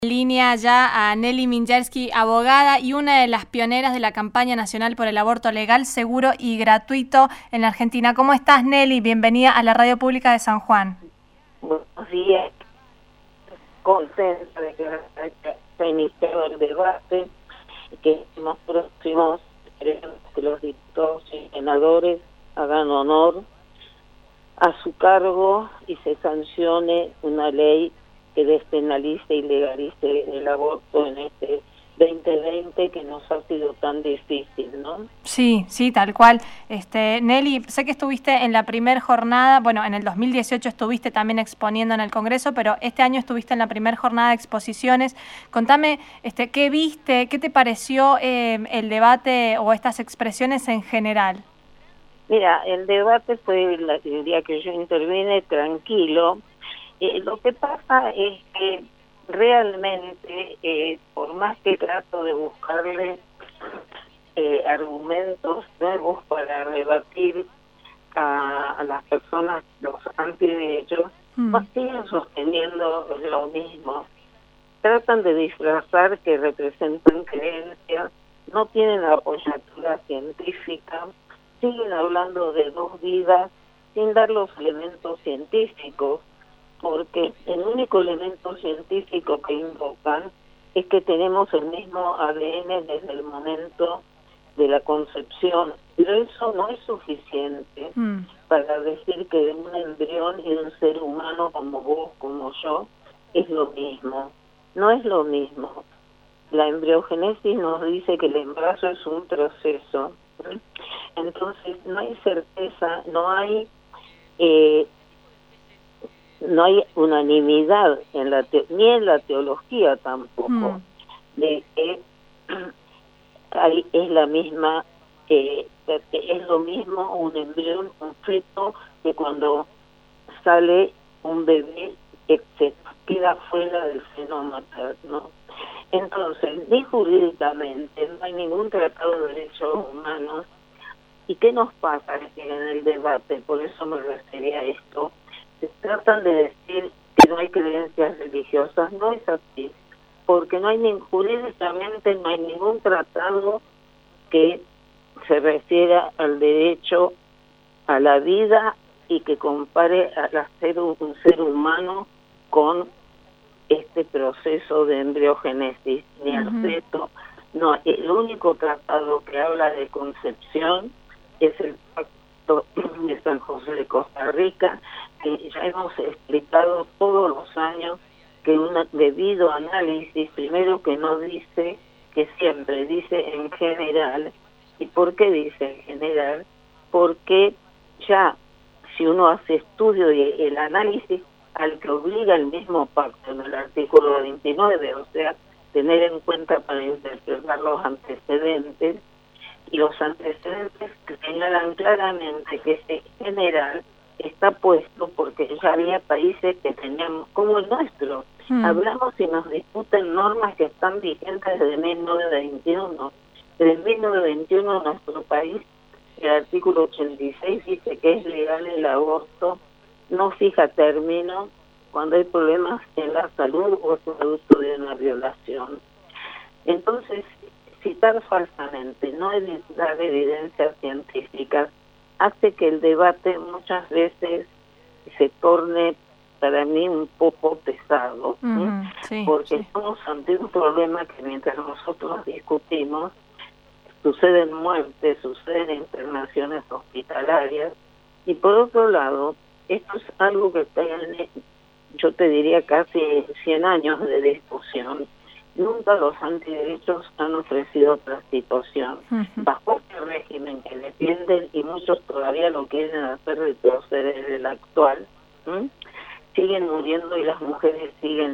Línea ya a Nelly Mingerski, abogada y una de las pioneras de la campaña nacional por el aborto legal, seguro y gratuito en la Argentina. ¿Cómo estás, Nelly? Bienvenida a la Radio Pública de San Juan. Buenos días. Contenta de que se iniciado el debate, que los próximos queremos que los diputados y senadores hagan honor a su cargo y se sancione una ley que despenalice y legalice el aborto en este 2020 que nos ha sido tan difícil, ¿no? Sí, tal cual. Nelly, sé que estuviste en la primera jornada, bueno, en el 2018 estuviste también exponiendo en el Congreso, pero este año estuviste en la primera jornada de exposiciones. Contame, ¿qué viste? ¿Qué te pareció el debate o estas expresiones en general? Mira, el debate fue el día que yo intervine tranquilo. Lo que pasa es que realmente, por más que trato de buscarle argumentos nuevos para rebatir a las personas, los antiderechos, siguen sosteniendo lo mismo. Tratan de disfrazar que representan creencias, no tienen apoyatura científica, siguen hablando de dos vidas sin dar los elementos científicos, porque el único elemento científico que invocan es que tenemos el mismo ADN desde el momento de la concepción, pero eso no es suficiente para decir que de un embrión y de un ser humano como vos, como yo, es lo mismo. No es lo mismo. La embriogénesis nos dice que el embarazo es un proceso. Entonces no hay certeza, no hay unanimidad en ni en la teología tampoco, de que ahí es la misma, es lo mismo un embrión, un feto, que cuando sale un bebé que se queda fuera del seno materno. Entonces, ni jurídicamente, no hay ningún tratado de derechos humanos. ¿Y qué nos pasa en el debate? Por eso me refería a esto. Se tratan de decir que no hay creencias religiosas. No es así, porque no hay jurídicamente no hay ningún tratado que se refiera al derecho a la vida y que compare a un ser humano con este proceso de embriogénesis, ni al feto. No, el único tratado que habla de concepción es el Pacto de San José de Costa Rica, que ya hemos explicado todos los años que un debido análisis, primero que no dice, que siempre dice en general. ¿Y por qué dice en general? Porque ya si uno hace estudio y el análisis al que obliga el mismo pacto en el artículo 29, o sea, tener en cuenta para interpretar los antecedentes, y los antecedentes que señalan claramente que ese general está puesto porque ya había países que teníamos, como el nuestro, hablamos y nos discuten normas que están vigentes desde 1921. Desde 1921 en nuestro país, el artículo 86 dice que es legal el aborto, no fija término cuando hay problemas en la salud o producto de una violación. Entonces, citar falsamente, no dar evidencias científicas, hace que el debate muchas veces se torne para mí un poco pesado, porque estamos ante un problema que mientras nosotros discutimos, suceden muertes, suceden internaciones hospitalarias, y por otro lado, esto es algo que tiene, yo te diría, casi 100 años de discusión. Nunca los antiderechos han ofrecido otra situación. Bajo este régimen que defienden, y muchos todavía lo quieren hacer retroceder el actual, siguen muriendo y las mujeres siguen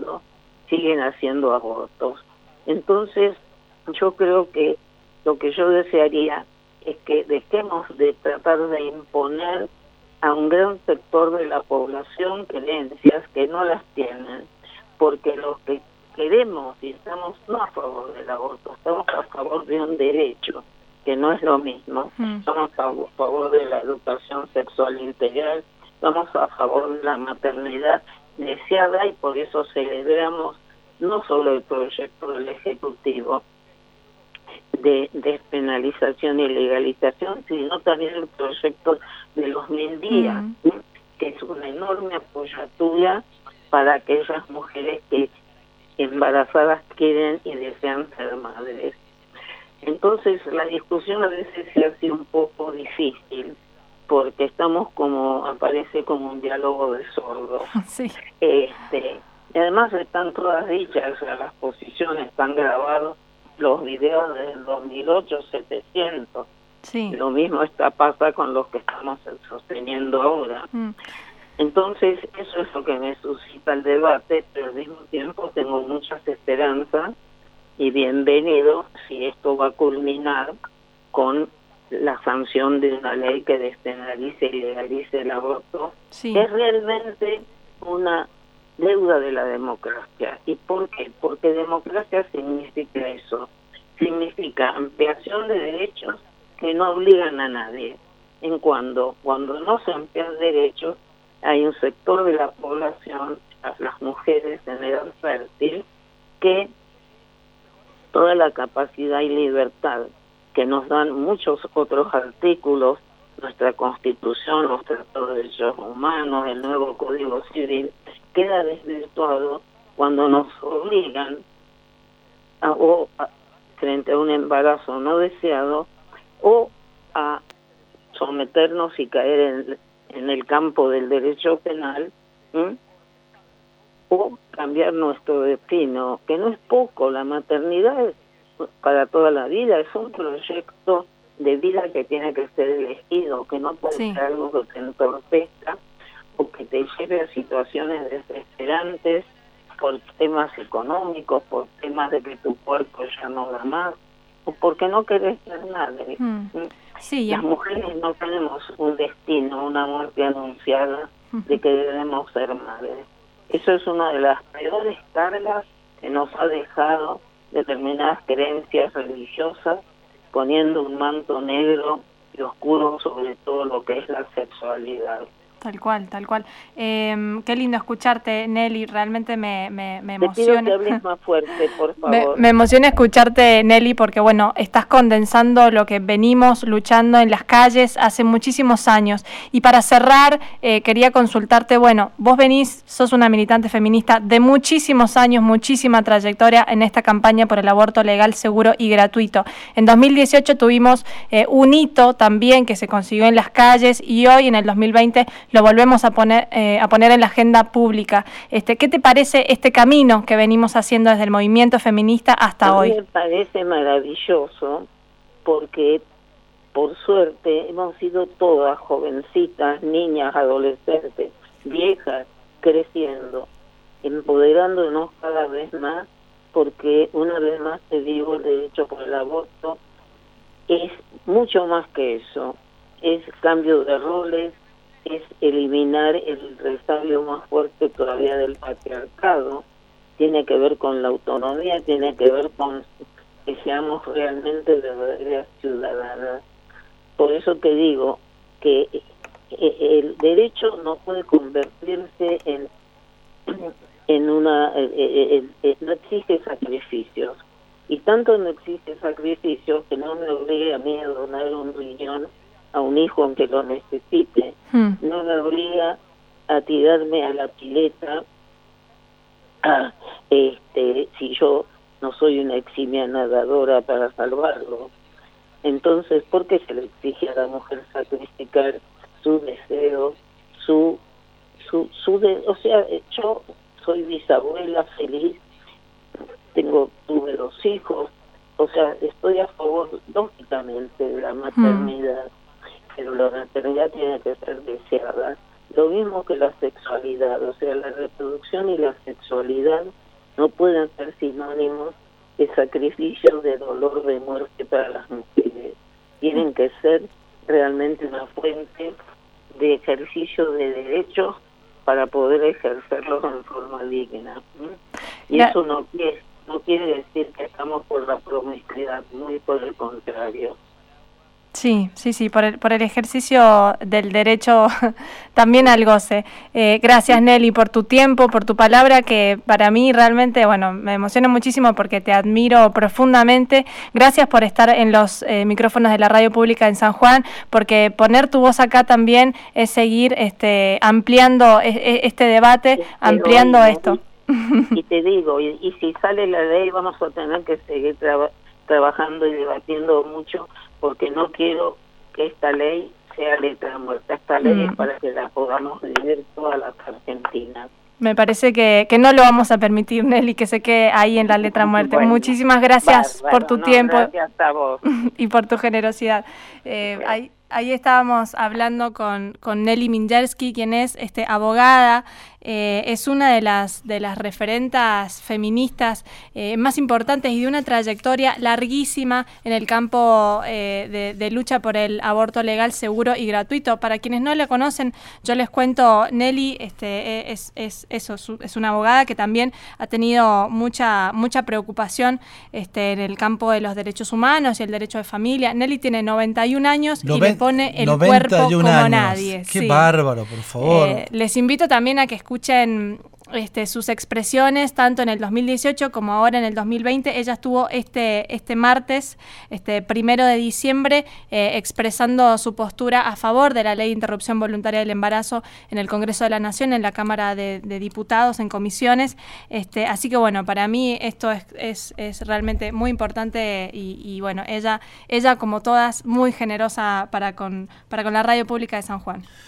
haciendo abortos. Entonces, yo creo que lo que yo desearía es que dejemos de tratar de imponer a un gran sector de la población creencias que no las tienen, porque los que queremos y estamos no a favor del aborto, estamos a favor de un derecho, que no es lo mismo. Estamos a favor de la educación sexual integral, estamos a favor de la maternidad deseada, y por eso celebramos no solo el proyecto del Ejecutivo de despenalización y legalización, sino también el proyecto de los 1000 días, que es una enorme apoyatura para aquellas mujeres que embarazadas quieren y desean ser madres. Entonces la discusión a veces se hace un poco difícil, porque estamos aparece como un diálogo de sordos. Sí. Y además están todas dichas, o sea, las posiciones están grabados, los videos del 2008, 700. Sí. Lo mismo pasa con los que estamos sosteniendo ahora. Entonces, eso es lo que me suscita el debate, pero al mismo tiempo tengo muchas esperanzas y bienvenido si esto va a culminar con la sanción de una ley que despenalice y legalice el aborto. Sí. Es realmente una deuda de la democracia. ¿Y por qué? Porque democracia significa eso, significa ampliación de derechos que no obligan a nadie. Cuando no se amplían derechos, hay un sector de la población, las mujeres en edad fértil, que toda la capacidad y libertad que nos dan muchos otros artículos, nuestra Constitución, los Tratados de Derechos Humanos, el nuevo Código Civil, queda desvirtuado cuando nos obligan frente a un embarazo no deseado o a someternos y caer en el campo del derecho penal, o cambiar nuestro destino, que no es poco. La maternidad es para toda la vida, es un proyecto de vida que tiene que ser elegido, que no puede ser algo que te entorpezca o que te lleve a situaciones desesperantes por temas económicos, por temas de que tu cuerpo ya no da más, o porque no querés ser madre. Sí, las mujeres no tenemos un destino, una muerte anunciada de que debemos ser madres. Eso es una de las peores cargas que nos ha dejado determinadas creencias religiosas, poniendo un manto negro y oscuro sobre todo lo que es la sexualidad. Tal cual, tal cual. Qué lindo escucharte, Nelly, realmente me emociona. Te pido que hables más fuerte, por favor. Me emociona escucharte, Nelly, porque bueno, estás condensando lo que venimos luchando en las calles hace muchísimos años. Y para cerrar, quería consultarte, bueno, vos sos una militante feminista de muchísimos años, muchísima trayectoria en esta campaña por el aborto legal, seguro y gratuito. En 2018 tuvimos un hito también que se consiguió en las calles y hoy, en el 2020, lo volvemos a poner en la agenda pública. ¿Qué te parece este camino que venimos haciendo desde el movimiento feminista hasta hoy? A mí me parece maravilloso porque, por suerte, hemos sido todas jovencitas, niñas, adolescentes, viejas, creciendo, empoderándonos cada vez más, porque una vez más te digo, el derecho por el aborto es mucho más que eso, es cambio de roles, es eliminar el resabio más fuerte todavía del patriarcado, tiene que ver con la autonomía, tiene que ver con que seamos realmente verdaderas ciudadanas. Por eso te digo que el derecho no puede convertirse en una... no exige sacrificios, y tanto no exige sacrificios que no me obligue a mí a donar un riñón a un hijo aunque lo necesite, no me obliga a tirarme a la pileta si yo no soy una eximia nadadora para salvarlo. Entonces, ¿por qué se le exige a la mujer sacrificar su deseo, o sea, yo soy bisabuela feliz, tuve 2 hijos, o sea, estoy a favor lógicamente de la maternidad, pero la maternidad tiene que ser deseada. Lo mismo que la sexualidad, o sea, la reproducción y la sexualidad no pueden ser sinónimos de sacrificio, de dolor, de muerte para las mujeres. Tienen que ser realmente una fuente de ejercicio de derechos para poder ejercerlos en forma digna. Y eso no quiere decir que estamos por la promiscuidad, muy por el contrario. Sí, por el ejercicio del derecho también al goce. Gracias, Nelly, por tu tiempo, por tu palabra, que para mí realmente, bueno, me emociona muchísimo porque te admiro profundamente. Gracias por estar en los micrófonos de la radio pública en San Juan, porque poner tu voz acá también es seguir ampliando este debate, ampliando esto. Y te digo, y si sale la ley vamos a tener que seguir trabajando y debatiendo mucho, porque no quiero que esta ley sea letra muerta. Esta ley es para que la podamos vivir todas las argentinas. Me parece que no lo vamos a permitir, Nelly, que se quede ahí en la letra muerta. Bueno, muchísimas gracias por tu tiempo. Gracias a vos. Y por tu generosidad. Ahí estábamos hablando con Nelly Mingerski, quien es abogada, es una de las referentas feministas más importantes y de una trayectoria larguísima en el campo de lucha por el aborto legal, seguro y gratuito. Para quienes no la conocen, yo les cuento, Nelly es una abogada que también ha tenido mucha preocupación en el campo de los derechos humanos y el derecho de familia. Nelly tiene 91 años y le pone el cuerpo como nadie. Qué bárbaro, por favor. Les invito también a que escuchen sus expresiones, tanto en el 2018 como ahora en el 2020. Ella estuvo este martes, 1 de diciembre, expresando su postura a favor de la ley de interrupción voluntaria del embarazo en el Congreso de la Nación, en la Cámara de Diputados, en comisiones. Así que bueno, para mí esto es realmente muy importante y bueno, ella como todas, muy generosa para con la radio pública de San Juan.